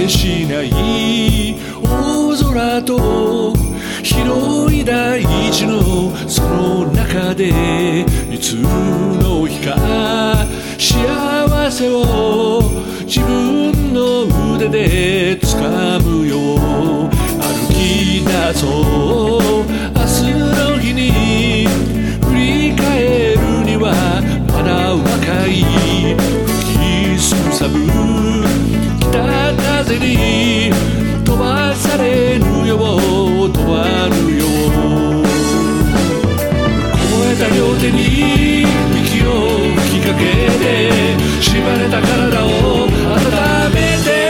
しない大空と広い大地のその中でいつの日か幸せを自分の腕で掴むよう歩き出そう明日の日に振り返るにはまだ若い吹きすさぶ北風に飛ばされぬよう飛ばぬよう凍えた両手に息を吹きかけて縛れた体を温めて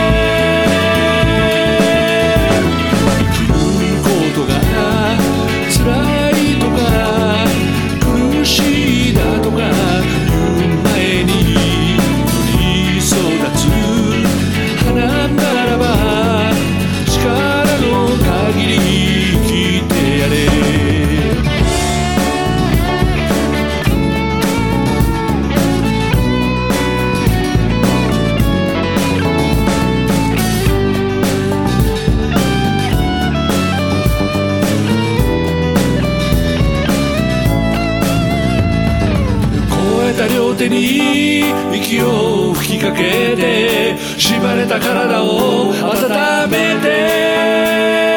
生きることが辛いとか苦しいだとか言う前に寄り添う立つ花ならば力の限り生きてやれ両手に息を吹きかけて縛れた体を温めて